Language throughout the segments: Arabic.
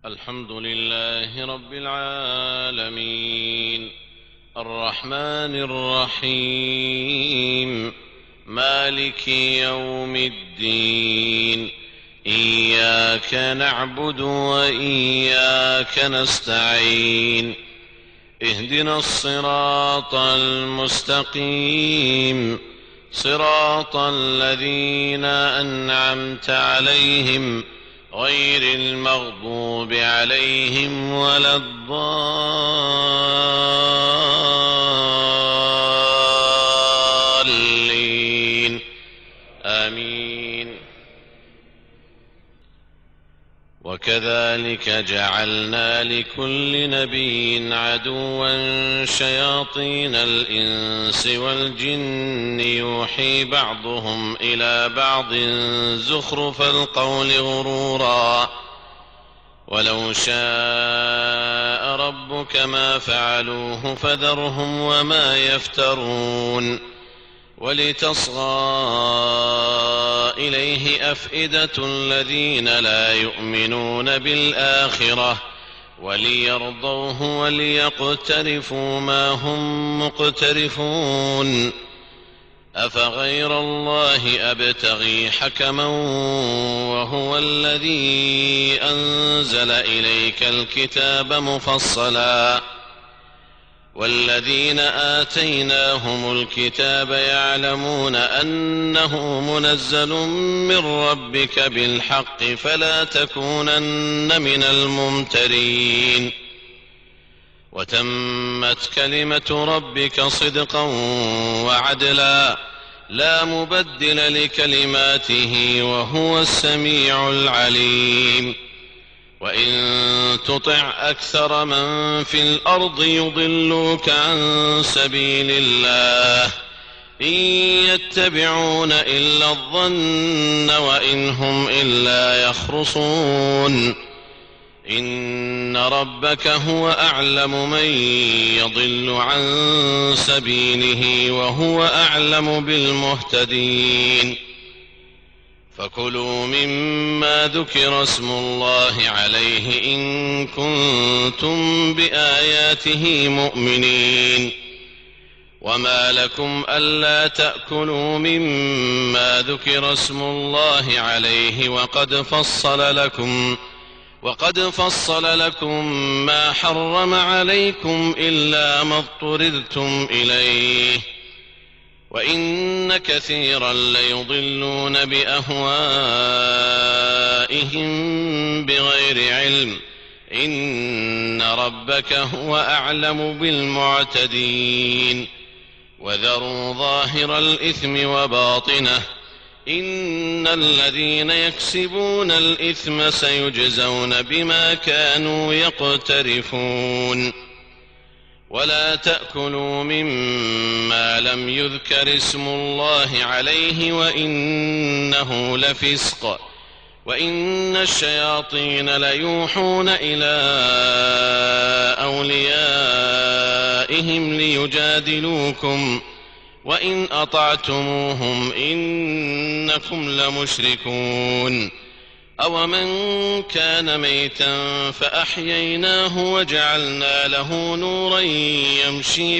الحمد لله رب العالمين الرحمن الرحيم مالك يوم الدين إياك نعبد وإياك نستعين اهدنا الصراط المستقيم صراط الذين أنعمت عليهم غير المغضوب عليهم ولا الضالين آمين. وكذلك جعلنا لكل نبي عدوا شياطين الإنس والجن يوحي بعضهم إلى بعض زخرف القول غرورا ولو شاء ربك ما فعلوه فذرهم وما يفترون ولتصغى إليه أفئدة الذين لا يؤمنون بالآخرة وليرضوه وليقترفوا ما هم مقترفون أفغير الله أبتغي حكما وهو الذي أنزل إليك الكتاب مفصلا والذين آتيناهم الكتاب يعلمون أنه منزل من ربك بالحق فلا تكونن من الممترين وتمت كلمة ربك صدقا وعدلا لا مبدل لكلماته وهو السميع العليم وإن تطع أكثر من في الأرض يضلوك عن سبيل الله إن يتبعون إلا الظن وإن هم إلا يخرصون إن ربك هو أعلم من يضل عن سبيله وهو أعلم بالمهتدين فكلوا مما ذكر اسم الله عليه إن كنتم بآياته مؤمنين وما لكم ألا تأكلوا مما ذكر اسم الله عليه وقد فصل لكم ما حرم عليكم إلا ما اضطررتم إليه وإن كثيرا ليضلون بأهوائهم بغير علم إن ربك هو أعلم بالمعتدين وذروا ظاهر الإثم وباطنه إن الذين يكسبون الإثم سيجزون بما كانوا يقترفون ولا تأكلوا مما لم يذكر اسم الله عليه وإنه لفسق وإن الشياطين ليوحون إلى أوليائهم ليجادلوكم وإن أطعتموهم إنكم لمشركون أومن كان ميتا فأحييناه وجعلنا له نورا يمشي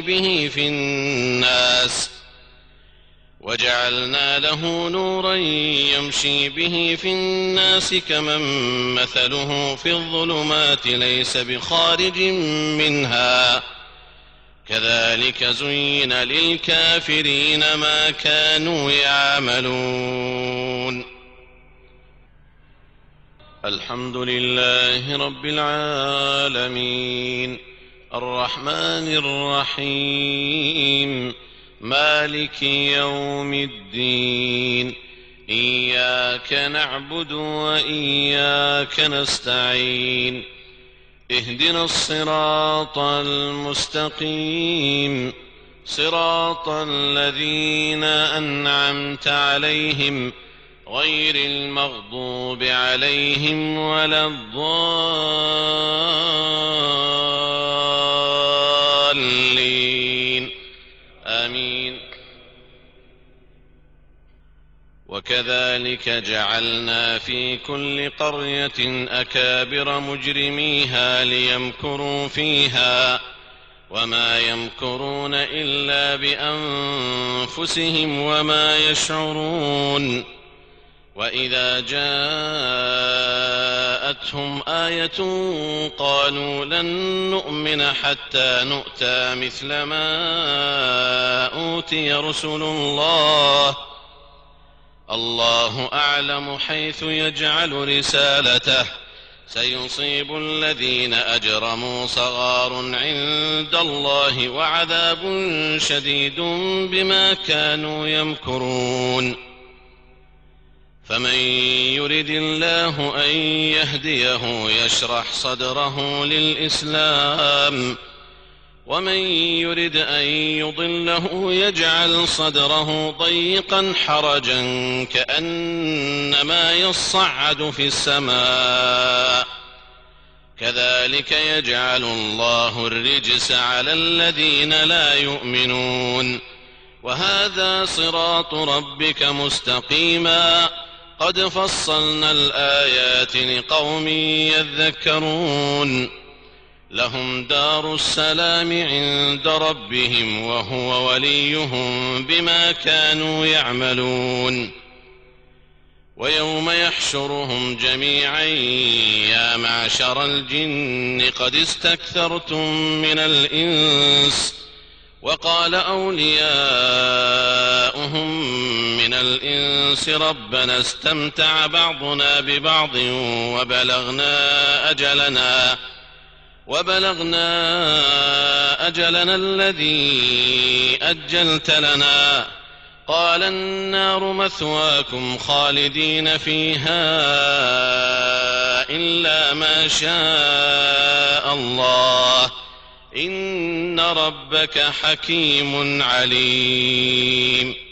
به في الناس كمن مثله في الظلمات ليس بخارج منها كذلك زين للكافرين ما كانوا يعملون. الحمد لله رب العالمين الرحمن الرحيم مالك يوم الدين إياك نعبد وإياك نستعين اهدنا الصراط المستقيم صراط الذين أنعمت عليهم غير المغضوب عليهم ولا الضالين آمين. وكذلك جعلنا في كل قرية أكابر مجرميها ليمكروا فيها وما يمكرون إلا بأنفسهم وما يشعرون وإذا جاءتهم آية قالوا لن نؤمن حتى نؤتى مثل ما أوتي رسل الله أعلم حيث يجعل رسالته سيصيب الذين أجرموا صغار عند الله وعذاب شديد بما كانوا يمكرون فمن يرد الله أن يهديه يشرح صدره للإسلام ومن يرد أن يضله يجعل صدره ضيقا حرجا كأنما يصعد في السماء كذلك يجعل الله الرجس على الذين لا يؤمنون وهذا صراط ربك مستقيما قد فصلنا الآيات لقوم يذكرون لهم دار السلام عند ربهم وهو وليهم بما كانوا يعملون ويوم يحشرهم جميعا يا معشر الجن قد استكثرتم من الإنس وقال أولياؤهم من الإنس ربنا استمتع بعضنا ببعض وبلغنا أجلنا الذي أجلت لنا قال النار مثواكم خالدين فيها إلا ما شاء الله إن ربك حكيم عليم